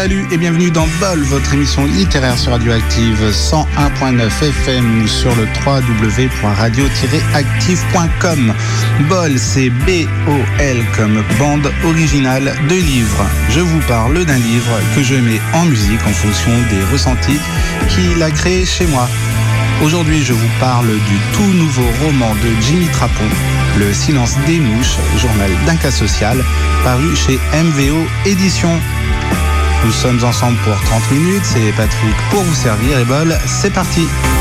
Salut et bienvenue dans Bol, votre émission littéraire sur Radioactive 101.9 FM ou sur le www.radio-active.com. Bol, c'est B-O-L comme bande originale de livres. Je vous parle d'un livre que je mets en musique en fonction des ressentis qu'il a créé chez moi. Aujourd'hui, je vous parle du tout nouveau roman de Jimmy Trapon, Le silence des mouches, journal d'un cas social, paru chez MVO Éditions. Nous sommes ensemble pour 30 minutes, c'est Patrick pour vous servir et Bol, c'est parti.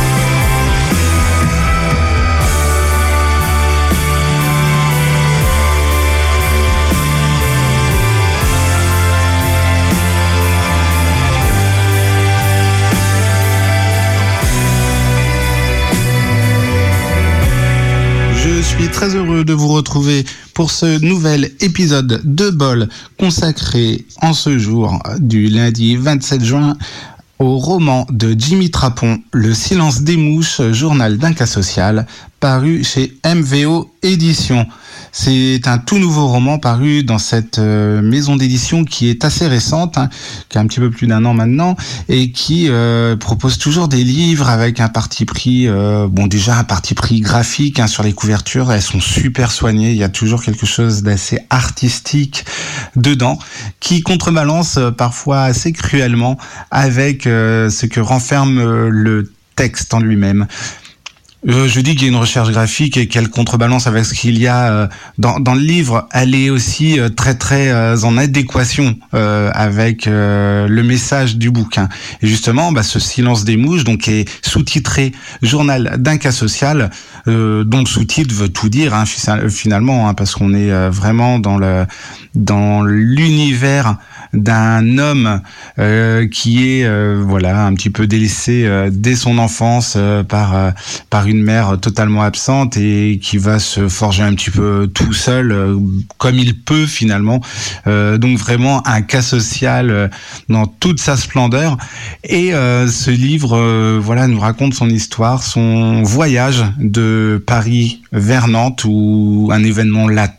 Je suis très heureux de vous retrouver pour ce nouvel épisode de Bol consacré en ce jour du lundi 27 juin au roman de Jimmy Trapon, Le silence des mouches, journal d'un cas social, paru chez MVO Éditions. C'est un tout nouveau roman paru dans cette maison d'édition qui est assez récente, qui a un petit peu plus d'un an maintenant, et qui propose toujours des livres avec un parti pris, déjà un parti pris graphique sur les couvertures. Elles sont super soignées, il y a toujours quelque chose d'assez artistique dedans, qui contrebalance parfois assez cruellement avec ce que renferme le texte en lui-même. Je dis qu'il y a une recherche graphique et qu'elle contrebalance avec ce qu'il y a dans le livre. Elle est aussi très en adéquation avec le message du bouquin. Et justement, ce silence des mouches, donc, est sous-titré Journal d'un cas social, dont le sous-titre veut tout dire finalement, parce qu'on est vraiment dans l'univers d'un homme qui est un petit peu délaissé dès son enfance par une mère totalement absente et qui va se forger un petit peu tout seul comme il peut finalement. Donc vraiment un cas social dans toute sa splendeur. Et ce livre nous raconte son histoire, son voyage de Paris vers Nantes où un événement latent.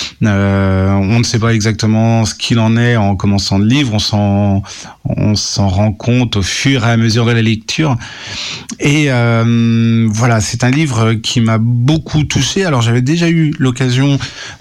On ne sait pas exactement ce qu'il en est en commençant le livre, on s'en rend compte au fur et à mesure de la lecture. Et c'est un livre qui m'a beaucoup touché. Alors j'avais déjà eu l'occasion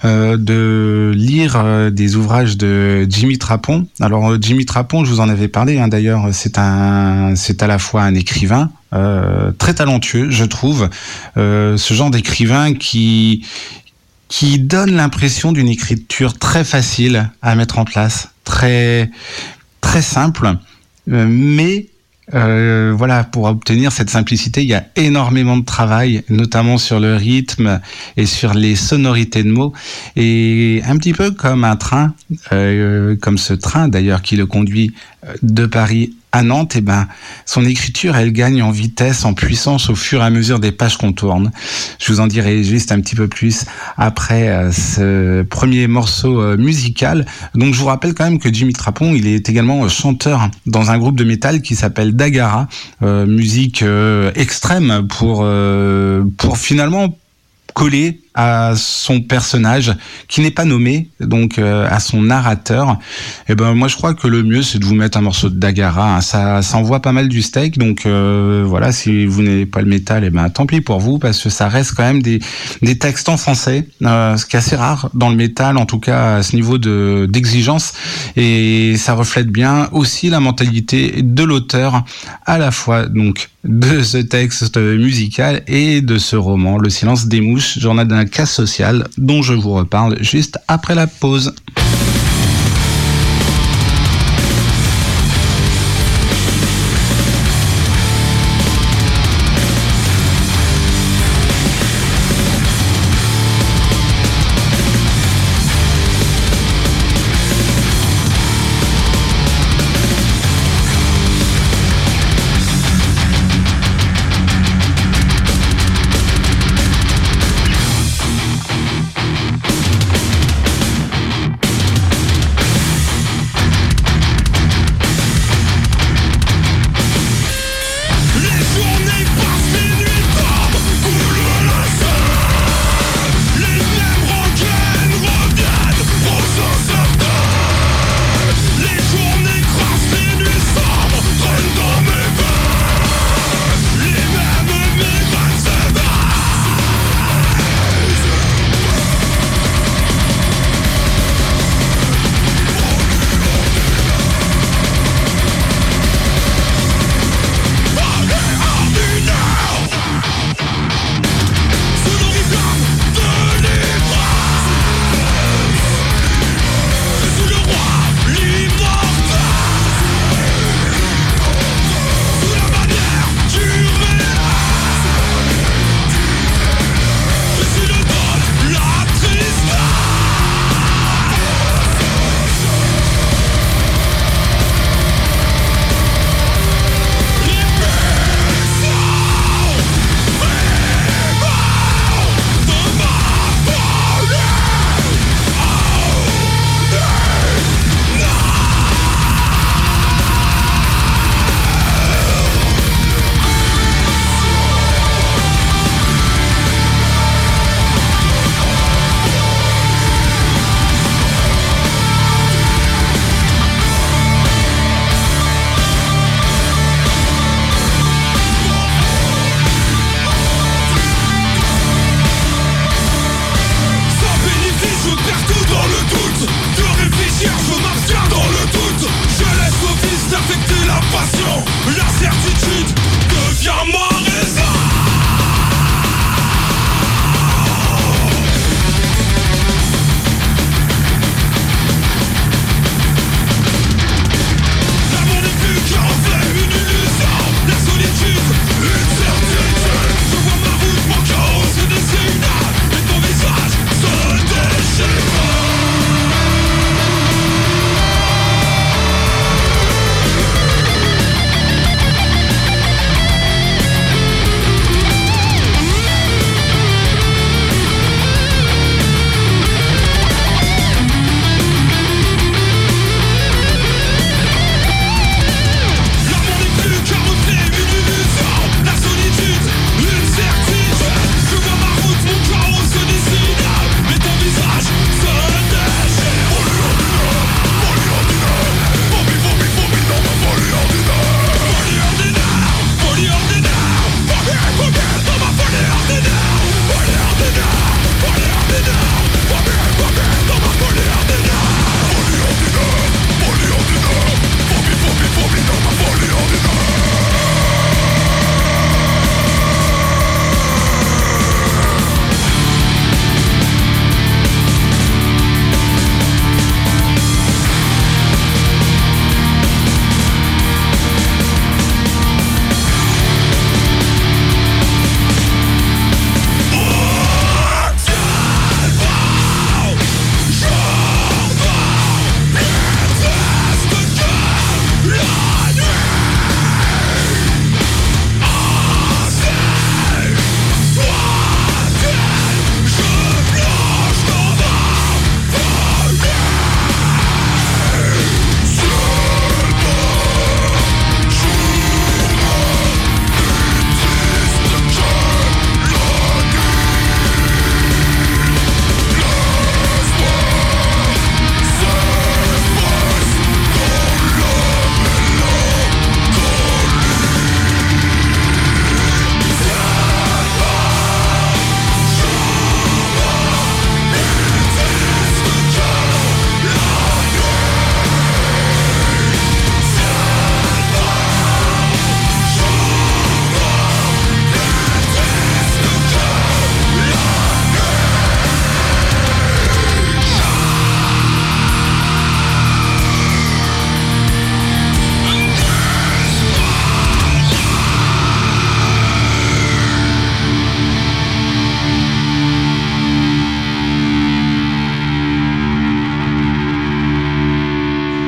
de lire des ouvrages de Jimmy Trapon. Alors Jimmy Trapon, je vous en avais parlé, d'ailleurs, c'est à la fois un écrivain très talentueux, je trouve, ce genre d'écrivain qui donne l'impression d'une écriture très facile à mettre en place, très très simple, mais pour obtenir cette simplicité, il y a énormément de travail, notamment sur le rythme et sur les sonorités de mots, et un petit peu comme un train, comme ce train d'ailleurs qui le conduit de Paris à Nantes, son écriture, elle gagne en vitesse, en puissance au fur et à mesure des pages qu'on tourne. Je vous en dirai juste un petit peu plus après ce premier morceau musical. Donc je vous rappelle quand même que Jimmy Trapon, il est également chanteur dans un groupe de métal qui s'appelle Dagara, musique extrême pour finalement coller à son personnage qui n'est pas nommé, donc à son narrateur. Et moi je crois que le mieux c'est de vous mettre un morceau de Dagara, ça envoie pas mal du steak, donc si vous n'aimez pas le métal, tant pis pour vous, parce que ça reste quand même des textes en français, ce qui est assez rare dans le métal, en tout cas à ce niveau d'exigence, et ça reflète bien aussi la mentalité de l'auteur, à la fois donc de ce texte musical et de ce roman, Le silence des mouches, journal d'un cas social, dont je vous reparle juste après la pause.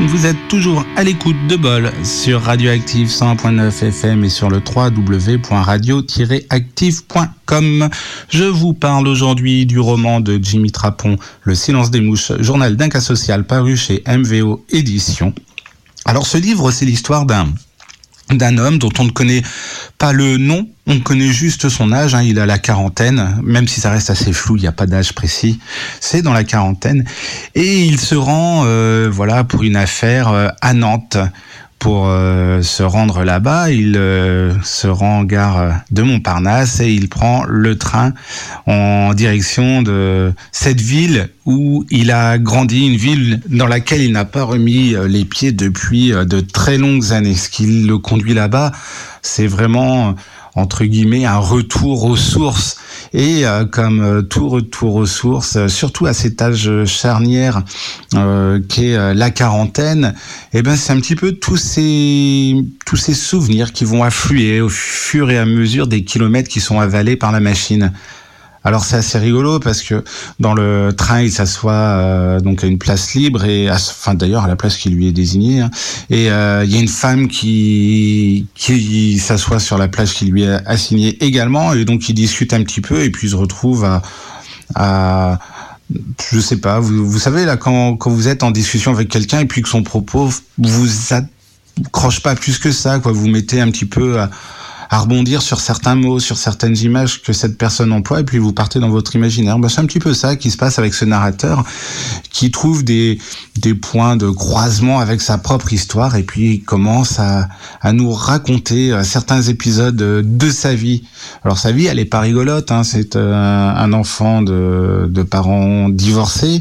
Vous êtes toujours à l'écoute de Bol sur Radioactive 101.9 FM et sur le www.radio-active.com. Je vous parle aujourd'hui du roman de Jimmy Trapon, Le silence des mouches, journal d'un cas social paru chez MVO Éditions. Alors ce livre, c'est l'histoire d'un homme dont on ne connaît pas le nom, on connaît juste son âge, il a la quarantaine, même si ça reste assez flou, il n'y a pas d'âge précis, c'est dans la quarantaine, et il se rend pour une affaire à Nantes. Pour se rendre là-bas, il se rend en gare de Montparnasse et il prend le train en direction de cette ville où il a grandi, une ville dans laquelle il n'a pas remis les pieds depuis de très longues années. Ce qui le conduit là-bas, c'est vraiment, entre guillemets, un retour aux sources. Et comme tout retour aux sources, surtout à cet âge charnière qu'est la quarantaine, c'est un petit peu tous ces souvenirs qui vont affluer au fur et à mesure des kilomètres qui sont avalés par la machine. Alors c'est assez rigolo parce que dans le train il s'assoit donc à une place libre et d'ailleurs à la place qui lui est désignée et il y a une femme qui s'assoit sur la place qui lui est assignée également et donc ils discutent un petit peu et puis ils se retrouvent à je sais pas, vous savez là quand vous êtes en discussion avec quelqu'un et puis que son propos vous accroche pas plus que ça quoi, vous mettez un petit peu à rebondir sur certains mots, sur certaines images que cette personne emploie, et puis vous partez dans votre imaginaire. C'est un petit peu ça qui se passe avec ce narrateur, qui trouve des points de croisement avec sa propre histoire, et puis il commence à nous raconter certains épisodes de sa vie. Alors sa vie, elle est pas rigolote, c'est un enfant de parents divorcés,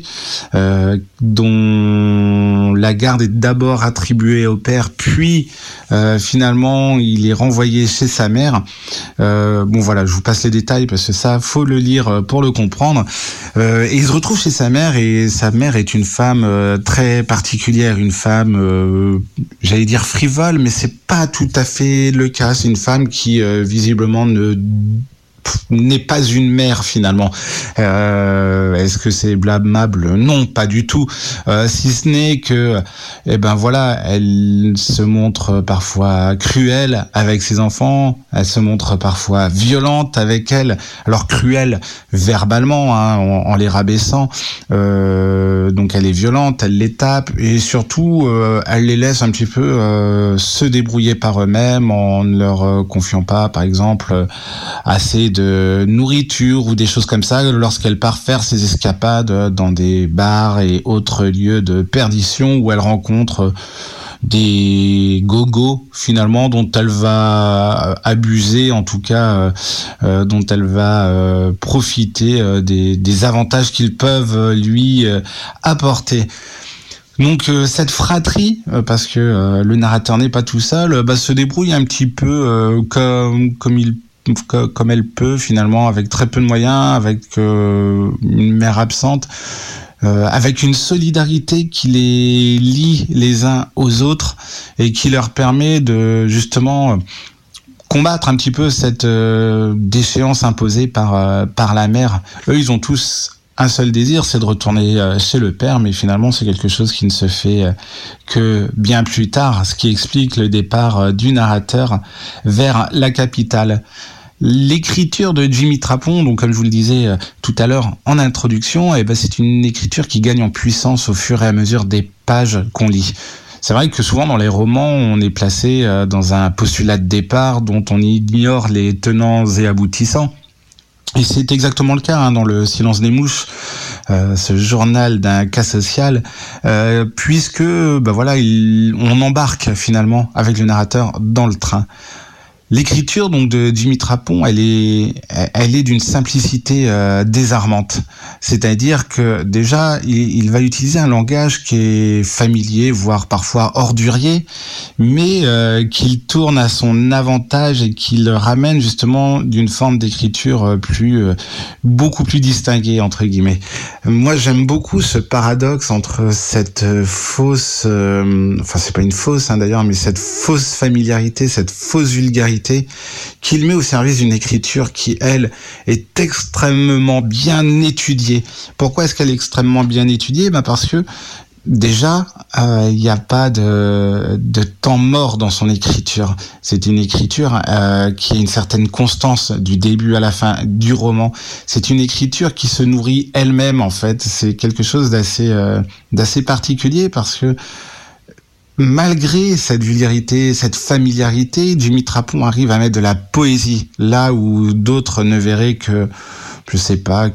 dont la garde est d'abord attribuée au père, puis finalement il est renvoyé chez sa mère. Je vous passe les détails parce que ça, faut le lire pour le comprendre. Et il se retrouve chez sa mère et sa mère est une femme très particulière, une femme, j'allais dire frivole, mais c'est pas tout à fait le cas. C'est une femme qui visiblement n'est pas une mère finalement. Est-ce que c'est blâmable ? Non, pas du tout. Si ce n'est que, elle se montre parfois cruelle avec ses enfants. Elle se montre parfois violente avec elle. Alors cruelle verbalement, en les rabaissant. Donc elle est violente, elle les tape et surtout elle les laisse un petit peu se débrouiller par eux-mêmes en ne leur confiant pas, par exemple, assez de nourriture ou des choses comme ça lorsqu'elle part faire ses escapades dans des bars et autres lieux de perdition où elle rencontre des gogos finalement dont elle va abuser, en tout cas dont elle va profiter des avantages qu'ils peuvent lui apporter. Donc cette fratrie, parce que le narrateur n'est pas tout seul, se débrouille un petit peu comme elle peut finalement, avec très peu de moyens, avec une mère absente, avec une solidarité qui les lie les uns aux autres et qui leur permet de justement combattre un petit peu cette déchéance imposée par la mère. Eux, ils ont tous un seul désir, c'est de retourner chez le père, mais finalement c'est quelque chose qui ne se fait que bien plus tard, ce qui explique le départ du narrateur vers la capitale. L'écriture de Jimmy Trapon, donc comme je vous le disais tout à l'heure en introduction, c'est une écriture qui gagne en puissance au fur et à mesure des pages qu'on lit. C'est vrai que souvent dans les romans, on est placé dans un postulat de départ dont on ignore les tenants et aboutissants. Et c'est exactement le cas dans Le silence des mouches, ce journal d'un cas social, puisque on embarque finalement avec le narrateur dans le train. L'écriture donc de Jimmy Trapon, elle est d'une simplicité désarmante. C'est-à-dire que déjà, il va utiliser un langage qui est familier, voire parfois ordurier, mais qu'il tourne à son avantage et qu'il ramène justement d'une forme d'écriture beaucoup plus distinguée, entre guillemets. Moi, j'aime beaucoup ce paradoxe entre cette fausse, c'est pas une fausse d'ailleurs, mais cette fausse familiarité, cette fausse vulgarité qu'il met au service d'une écriture qui, elle, est extrêmement bien étudiée. Pourquoi est-ce qu'elle est extrêmement bien étudiée ? Parce que Déjà, il n'y a pas de temps mort dans son écriture. C'est une écriture qui a une certaine constance du début à la fin du roman. C'est une écriture qui se nourrit elle-même, en fait. C'est quelque chose d'assez particulier parce que malgré cette vulgarité, cette familiarité, Jimmy Trapon arrive à mettre de la poésie là où d'autres ne verraient que, je sais pas,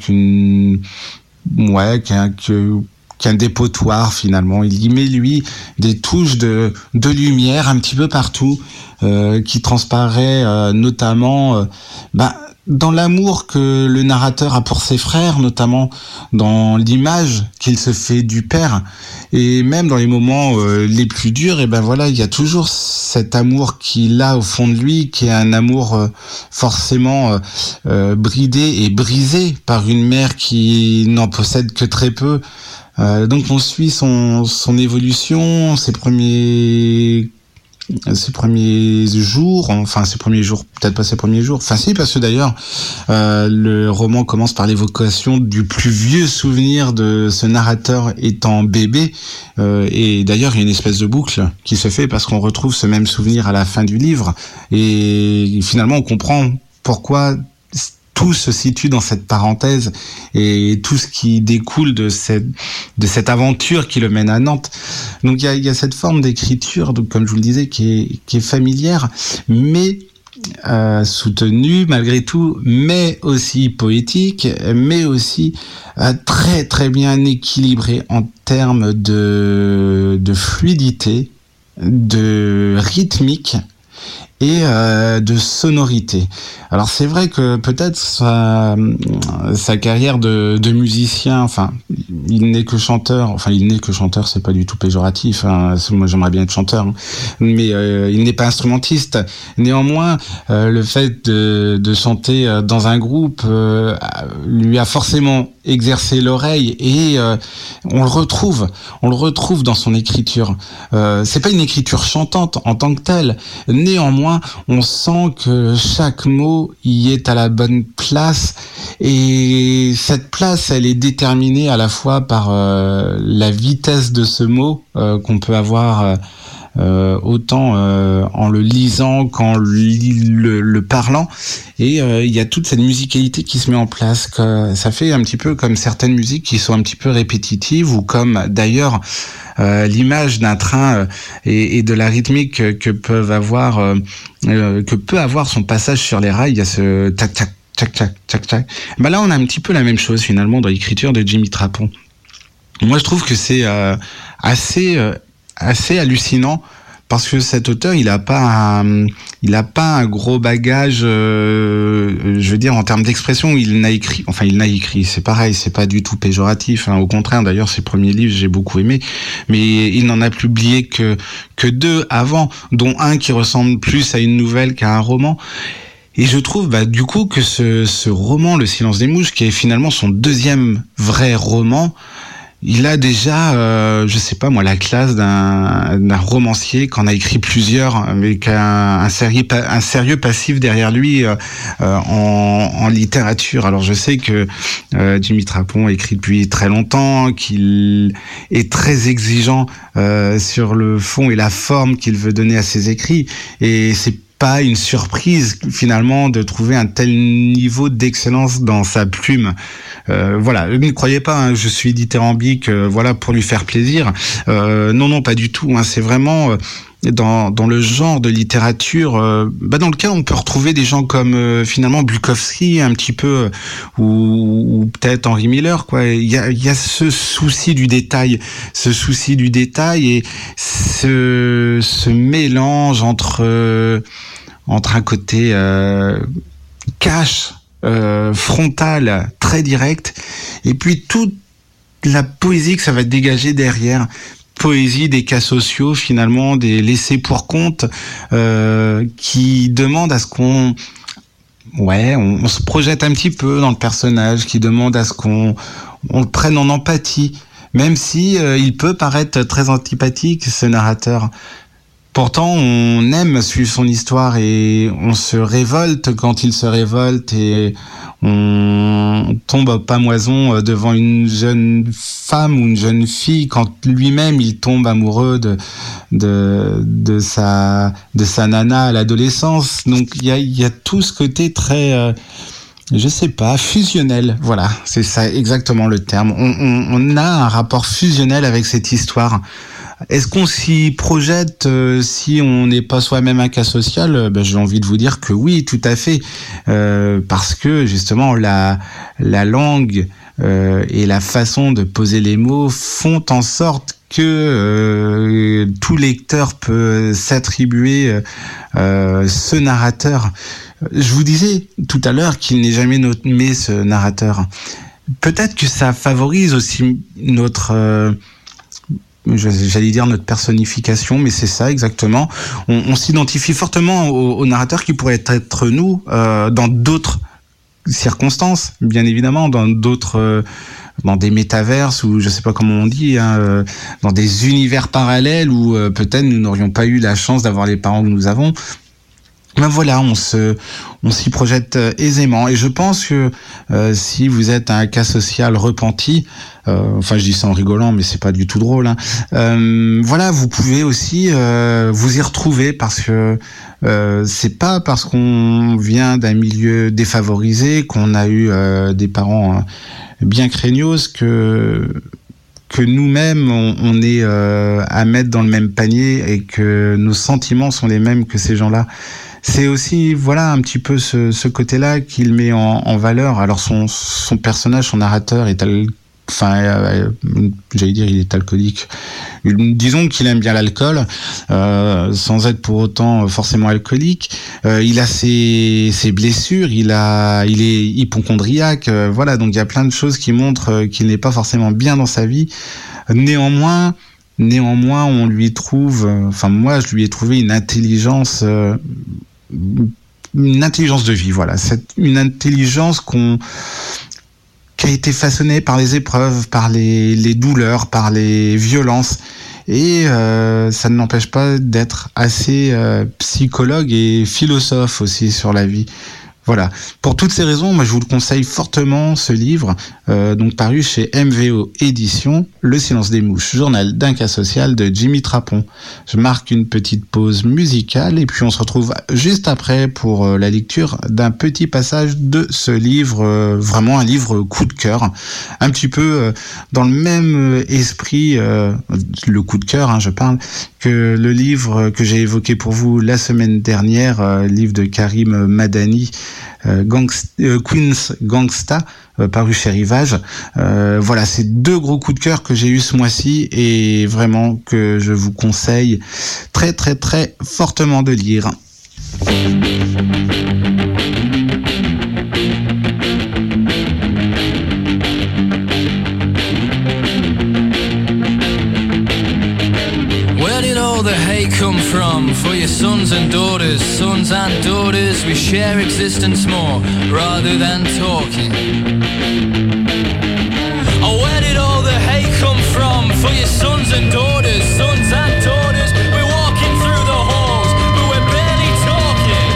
qu'un dépotoir finalement. Il y met lui des touches de lumière un petit peu partout, qui transparaît notamment dans l'amour que le narrateur a pour ses frères, notamment dans l'image qu'il se fait du père, et même dans les moments les plus durs, et ben voilà, il y a toujours cet amour qu'il a au fond de lui, qui est un amour forcément bridé et brisé par une mère qui n'en possède que très peu. Donc on suit son évolution, ses premiers jours, peut-être pas ses premiers jours, enfin si, parce que d'ailleurs le roman commence par l'évocation du plus vieux souvenir de ce narrateur étant bébé, et d'ailleurs il y a une espèce de boucle qui se fait parce qu'on retrouve ce même souvenir à la fin du livre, et finalement on comprend pourquoi tout se situe dans cette parenthèse et tout ce qui découle de cette aventure qui le mène à Nantes. Donc il y a cette forme d'écriture, donc comme je vous le disais, qui est familière, mais soutenue malgré tout, mais aussi poétique, mais aussi très très bien équilibrée en termes de fluidité, de rythmique et de sonorité. Alors c'est vrai que peut-être sa carrière de musicien, enfin il n'est que chanteur, c'est pas du tout péjoratif, hein, moi j'aimerais bien être chanteur, hein, mais il n'est pas instrumentiste. Néanmoins, le fait de chanter dans un groupe lui a forcément exercé l'oreille, et on le retrouve dans son écriture. C'est pas une écriture chantante en tant que telle, néanmoins on sent que chaque mot y est à la bonne place, et cette place, elle est déterminée à la fois par la vitesse de ce mot qu'on peut avoir autant en le lisant qu'en le parlant, et il y a toute cette musicalité qui se met en place, que ça fait un petit peu comme certaines musiques qui sont un petit peu répétitives, ou comme d'ailleurs l'image d'un train et de la rythmique que peut avoir son passage sur les rails. Il y a ce tac tac tac tac tac tac. Ben là on a un petit peu la même chose finalement dans l'écriture de Jimmy Trapon. Moi je trouve que c'est assez hallucinant, parce que cet auteur, il a pas un gros bagage, je veux dire, en termes d'expression. Il n'a écrit, c'est pareil, c'est pas du tout péjoratif, hein, au contraire. D'ailleurs, ses premiers livres, j'ai beaucoup aimé, mais il n'en a publié que 2 avant, dont un qui ressemble plus à une nouvelle qu'à un roman. Et je trouve du coup que ce roman, Le Silence des mouches, qui est finalement son 2e vrai roman, il a déjà, je sais pas moi, la classe d'un romancier qu'en a écrit plusieurs, avec un sérieux passif derrière lui en littérature. Alors je sais que Jimmy Trapon écrit depuis très longtemps, qu'il est très exigeant sur le fond et la forme qu'il veut donner à ses écrits, et c'est pas une surprise finalement de trouver un tel niveau d'excellence dans sa plume. Voilà, ne croyez pas, hein, je suis dithyrambique, voilà, pour lui faire plaisir. Non, pas du tout. Hein, c'est vraiment dans le genre de littérature dans lequel on peut retrouver des gens comme finalement Bukowski un petit peu, ou peut-être Henry Miller, quoi. Il y a ce souci du détail, et ce mélange entre un côté cash, frontal, très direct, et puis toute la poésie que ça va dégager derrière. Poésie des cas sociaux, finalement, des laissés pour compte, qui demandent à ce qu'on se projette un petit peu dans le personnage, qui demande à ce qu'on le prenne en empathie, même si il peut paraître très antipathique, ce narrateur. Pourtant, on aime suivre son histoire, et on se révolte quand il se révolte, et on tombe à pamoison devant une jeune femme ou une jeune fille quand lui-même il tombe amoureux de sa nana à l'adolescence. Donc il y a tout ce côté très je sais pas, fusionnel. Voilà, c'est ça exactement le terme. On a un rapport fusionnel avec cette histoire. Est-ce qu'on s'y projette si on n'est pas soi-même un cas social ? J'ai envie de vous dire que oui, tout à fait, parce que justement la langue et la façon de poser les mots font en sorte que tout lecteur peut s'attribuer ce narrateur. Je vous disais tout à l'heure qu'il n'est jamais nommé, ce narrateur. Peut-être que ça favorise aussi notre j'allais dire notre personnification, mais c'est ça exactement. On s'identifie fortement au narrateur qui pourrait être nous dans d'autres circonstances, bien évidemment, dans d'autres, dans des métaverses ou je sais pas comment on dit, dans des univers parallèles où peut-être nous n'aurions pas eu la chance d'avoir les parents que nous avons. Ben voilà, on s'y projette aisément. Et je pense que si vous êtes un cas social repenti, enfin je dis ça en rigolant, mais c'est pas du tout drôle, voilà, vous pouvez aussi vous y retrouver, parce que c'est pas parce qu'on vient d'un milieu défavorisé, qu'on a eu des parents bien craignos que nous-mêmes on est à mettre dans le même panier et que nos sentiments sont les mêmes que ces gens-là. C'est aussi, voilà, un petit peu ce côté-là qu'il met en valeur. Alors son personnage, son narrateur est j'allais dire, il est alcoolique. Disons qu'il aime bien l'alcool, sans être pour autant forcément alcoolique. Il a ses blessures, il est hypocondriaque. Voilà, donc il y a plein de choses qui montrent qu'il n'est pas forcément bien dans sa vie. Néanmoins, on lui trouve, moi, je lui ai trouvé une intelligence de vie. Voilà, c'est une intelligence qui a été façonnée par les épreuves, par les douleurs, par les violences. Et ça ne n'empêche pas d'être assez psychologue et philosophe aussi sur la vie. Voilà. Pour toutes ces raisons, moi je vous le conseille fortement, ce livre, donc paru chez MVO Éditions, Le silence des mouches, journal d'un cas social de Jimmy Trapon. Je marque une petite pause musicale et puis on se retrouve juste après pour la lecture d'un petit passage de ce livre, vraiment un livre coup de cœur, un petit peu dans le même esprit, le coup de cœur, je parle, que le livre que j'ai évoqué pour vous la semaine dernière, livre de Karim Madani, Queen's Gangsta, paru chez Rivage. Voilà, c'est deux gros coups de cœur que j'ai eu ce mois-ci et vraiment que je vous conseille très très très fortement de lire. The hate come from for your sons and daughters, we share existence more rather than talking. Oh, where did all the hate come from for your sons and daughters, we're walking through the halls but we're barely talking.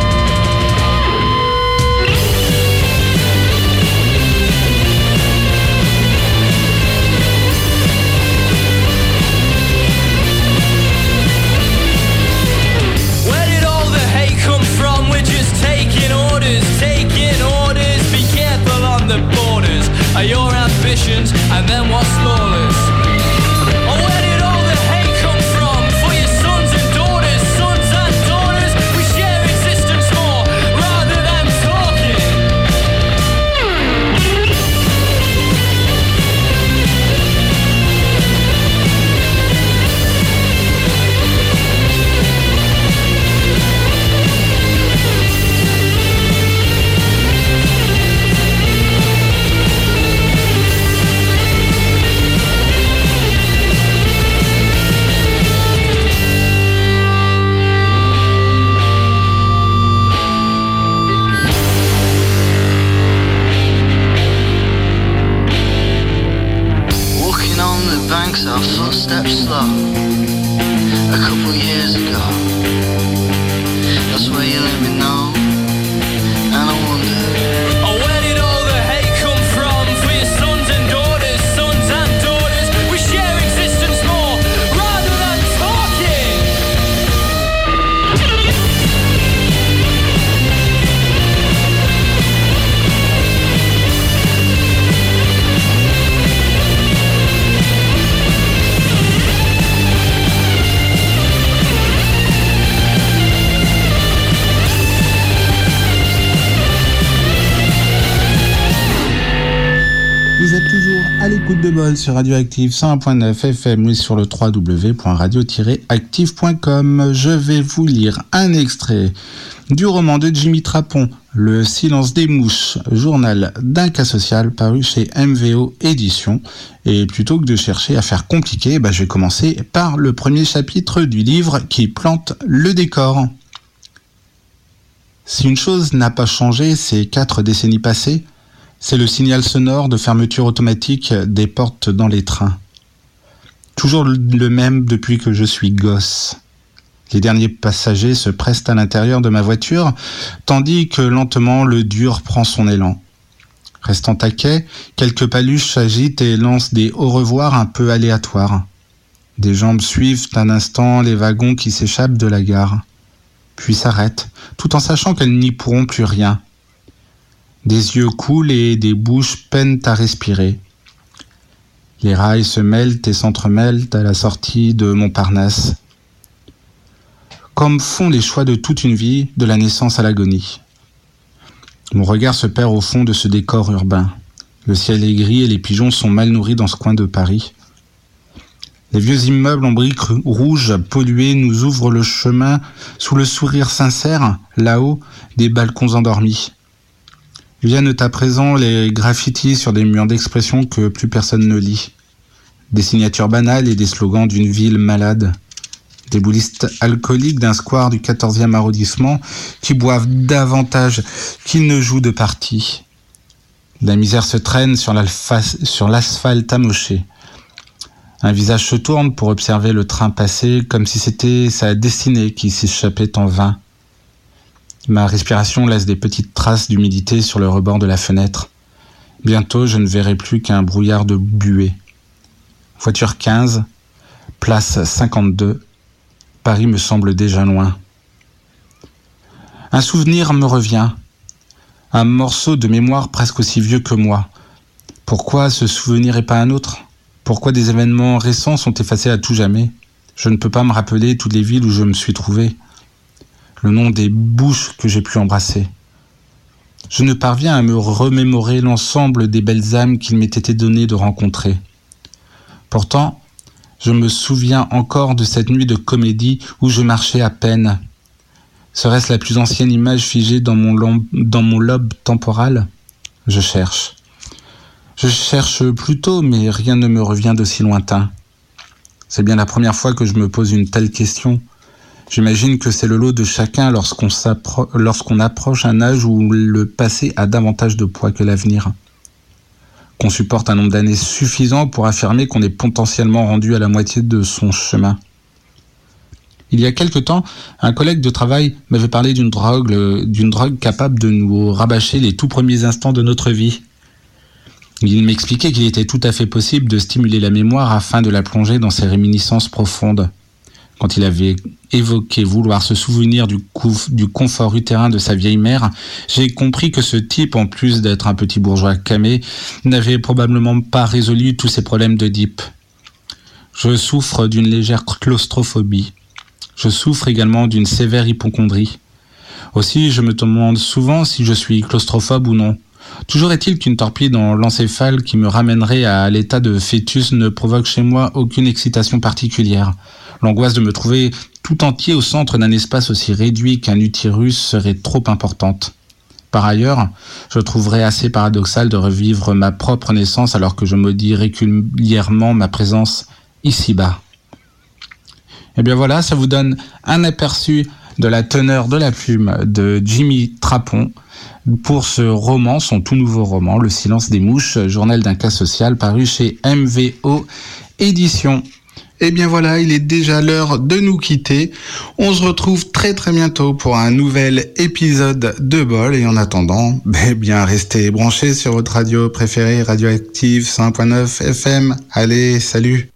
Be careful on the borders are your ambitions, and then what's lawless? Oh, where did all the hate come from for your sons and daughters, we share existence more rather than talking. Our footsteps slow. A couple years ago, that's where you let me know. And I wonder, oh, where did all Bol sur Radioactive 101.9 FM et sur le www.radio-active.com. Je vais vous lire un extrait du roman de Jimmy Trapon, Le silence des mouches, journal d'un cas social, paru chez MVO Éditions. Et plutôt que de chercher à faire compliqué, je vais commencer par le premier chapitre du livre qui plante le décor. Si une chose n'a pas changé ces 4 décennies passées, c'est le signal sonore de fermeture automatique des portes dans les trains. Toujours le même depuis que je suis gosse. Les derniers passagers se pressent à l'intérieur de ma voiture, tandis que lentement le dur prend son élan. Restant taquet, quelques paluches s'agitent et lancent des au revoir un peu aléatoires. Des jambes suivent un instant les wagons qui s'échappent de la gare, puis s'arrêtent, tout en sachant qu'elles n'y pourront plus rien. Des yeux coulent et des bouches peinent à respirer. Les rails se mêlent et s'entremêlent à la sortie de Montparnasse. Comme font les choix de toute une vie, de la naissance à l'agonie. Mon regard se perd au fond de ce décor urbain. Le ciel est gris et les pigeons sont mal nourris dans ce coin de Paris. Les vieux immeubles en briques rouges pollués nous ouvrent le chemin sous le sourire sincère, là-haut, des balcons endormis. Viennent à présent les graffitis sur des murs d'expression que plus personne ne lit. Des signatures banales et des slogans d'une ville malade. Des boulistes alcooliques d'un square du 14e arrondissement qui boivent davantage qu'ils ne jouent de partie. La misère se traîne sur l'asphalte amoché. Un visage se tourne pour observer le train passer comme si c'était sa destinée qui s'échappait en vain. Ma respiration laisse des petites traces d'humidité sur le rebord de la fenêtre. Bientôt, je ne verrai plus qu'un brouillard de buée. Voiture 15, place 52. Paris me semble déjà loin. Un souvenir me revient. Un morceau de mémoire presque aussi vieux que moi. Pourquoi ce souvenir et pas un autre ? Pourquoi des événements récents sont effacés à tout jamais ? Je ne peux pas me rappeler toutes les villes où je me suis trouvé. Le nom des bouches que j'ai pu embrasser. Je ne parviens à me remémorer l'ensemble des belles âmes qu'il m'ait été donné de rencontrer. Pourtant, je me souviens encore de cette nuit de comédie où je marchais à peine. Serait-ce la plus ancienne image figée dans mon lobe temporal ? Je cherche. Je cherche plutôt, mais rien ne me revient d'aussi lointain. C'est bien la première fois que je me pose une telle question. J'imagine que c'est le lot de chacun lorsqu'on approche un âge où le passé a davantage de poids que l'avenir. Qu'on supporte un nombre d'années suffisant pour affirmer qu'on est potentiellement rendu à la moitié de son chemin. Il y a quelque temps, un collègue de travail m'avait parlé d'une drogue capable de nous rabâcher les tout premiers instants de notre vie. Il m'expliquait qu'il était tout à fait possible de stimuler la mémoire afin de la plonger dans ses réminiscences profondes. Quand il avait évoqué vouloir se souvenir du confort utérin de sa vieille mère, j'ai compris que ce type, en plus d'être un petit bourgeois camé, n'avait probablement pas résolu tous ses problèmes d'Oedipe. Je souffre d'une légère claustrophobie. Je souffre également d'une sévère hypocondrie. Aussi, je me demande souvent si je suis claustrophobe ou non. Toujours est-il qu'une torpille dans l'encéphale qui me ramènerait à l'état de fœtus ne provoque chez moi aucune excitation particulière. L'angoisse de me trouver tout entier au centre d'un espace aussi réduit qu'un utérus serait trop importante. Par ailleurs, je trouverais assez paradoxal de revivre ma propre naissance alors que je maudis régulièrement ma présence ici-bas. Et bien voilà, ça vous donne un aperçu de la teneur de la plume de Jimmy Trapon pour ce roman, son tout nouveau roman, Le silence des mouches, journal d'un cas social, paru chez MVO Éditions. Et bien voilà, il est déjà l'heure de nous quitter. On se retrouve très très bientôt pour un nouvel épisode de Bol. Et en attendant, bien restez branchés sur votre radio préférée, Radioactive 101.9 FM. Allez, salut!